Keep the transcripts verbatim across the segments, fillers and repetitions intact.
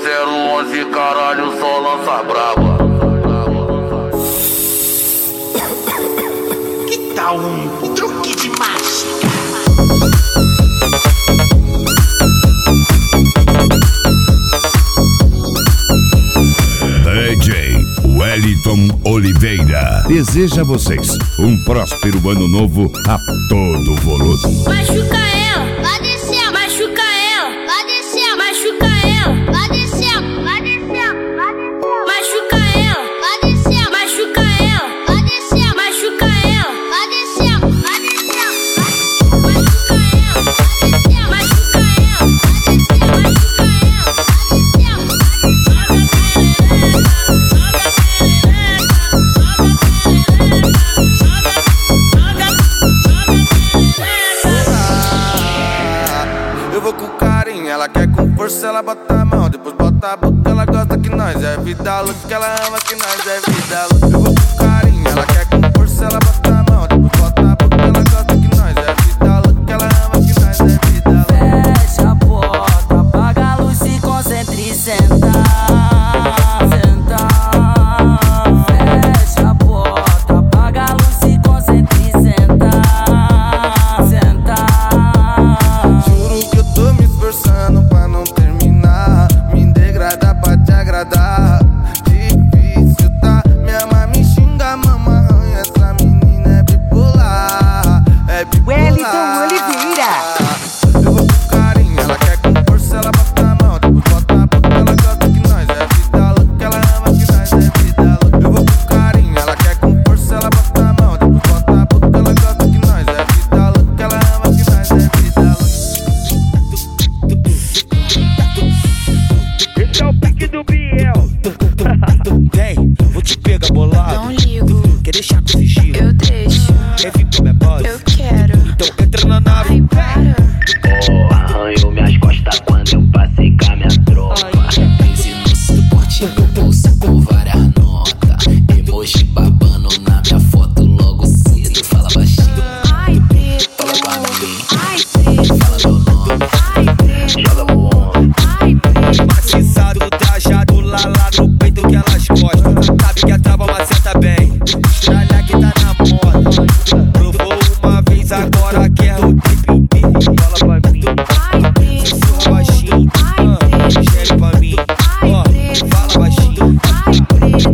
zero onze, caralho, só lança braba. Que tal um truque de mágica? D J Wellington Oliveira deseja a vocês um próspero ano novo a todo volume. Machuca ela, vai descer, machuca ela, vai descer, machuca ela, vai descer, vai descer, vai descer, machuca ela, vai descer, machuca ela, vai descer, machuca ela, vai descer, vai descer, machuca ela, vai descer, machuca ela, vai descer, machuca ela, vai descer, Eu vou com carinho, ela quer com força, ela bota a mão, depois bota a boca, ela gosta que nós é vida louca, que ela ama que nós é vida louca. Eu vou com carinho, ela quer com força, ela bota a mão, depois bota a boca, ela gosta que nós é vida louca, que ela ama que nós é vida louca. Fecha a porta, apaga a luz, se concentre e senta, senta. Fecha a porta, apaga a luz, se concentre e senta, senta. Juro que eu tô me esforçando pra não terminar, me degradar pra te agradar. Difícil, tá? Minha mãe me xinga, mamãe, essa menina é bipolar, é bipolar. Wellington Oliveira. Eu vou com carinho, ela quer com força, ela bota a mão, depois bota a boca, ela gosta que nós é vida louca, que ela ama que nós é vida louca. Eu vou com carinho, ela quer com força, ela bota a mão, depois bota a boca, ela gosta que nós é vida louca, que ela ama que nós é vida louca. Esse é o pique do Biel. Vem, vou te pegar bolado. Não ligo, Quer deixar com sigilo? eu deixo, Quer vir pra minha base? eu quero. Então entra na nave. Ai, para. Oh, arranhou minhas costas quando eu passei com a minha tropa. Crise no suporte, meu bolso com várias notas. Emoji babando na minha foto logo cedo. Fala baixinho, Ai, preto. fala pra mim. Ai, preto. Fala meu nome, Ai, preto. joga pro ombro. Ai, preto. Maciçado, trajado lá lá no peito que elas gostam. Sabe que a trava maceta bem. Estralha que tá na moda. Provou uma vez, agora quer o tempo inteiro. Fala pra mim, Ai, preto. sussurra baixinho. Ai, preto. Gere pra mim, ó, fala baixinho. Ai, preto.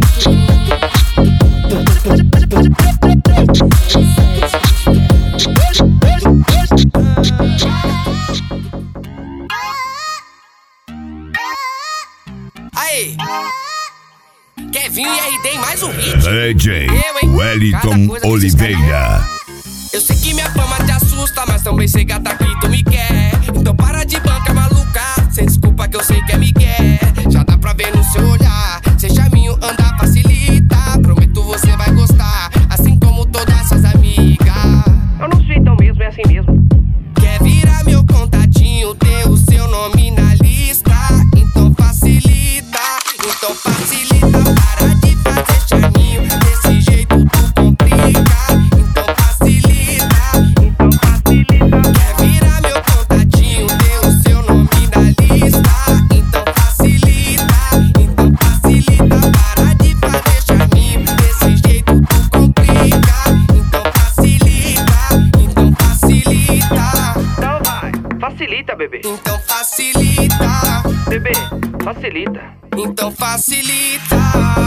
Aí, Kevin e R D em mais um hit. D J Eu, hein? Cada Wellington coisa que esses Oliveira. Eu sei que minha fama te assusta, mas também sei que a que tu me quer. Então para de banca maluca, sem desculpa que eu sei que é migué. Já dá pra ver no seu olhar, sem charminho andar facilita. Prometo você vai gostar, assim como todas suas amigas. Eu não sou então mesmo, é assim mesmo. Quer virar meu contatinho, ter o seu nome na lista. Então facilita, então facilita. Para de fazer charminho, desse jeito tu complica. Então facilita, então facilita. Quer virar meu contatinho, ter o seu nome na lista. Então facilita, então facilita. Para de fazer charminho, desse jeito tu complica. Então facilita, então facilita. Então vai, facilita, bebê. Então facilita, Bebê, facilita. então facilita.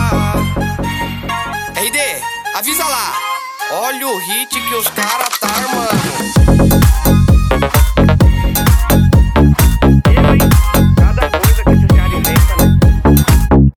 R D, avisa lá. Olha o hit que os caras tá armando. Eu, hein? Cada coisa que esses caras inventam, né?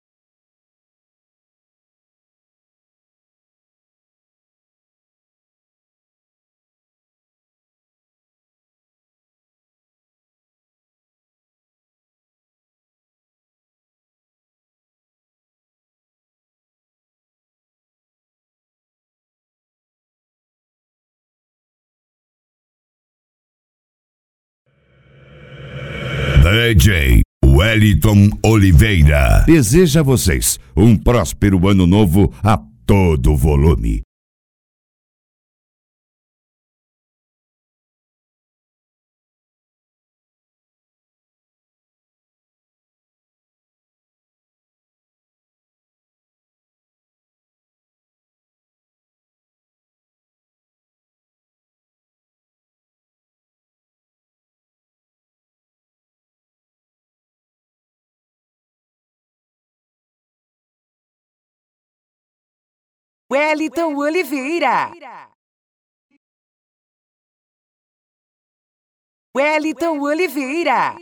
D J Wellington Oliveira deseja a vocês um próspero ano novo a todo volume. Wellington Oliveira. Wellington Oliveira.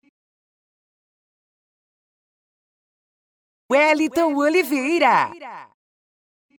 Wellington Oliveira.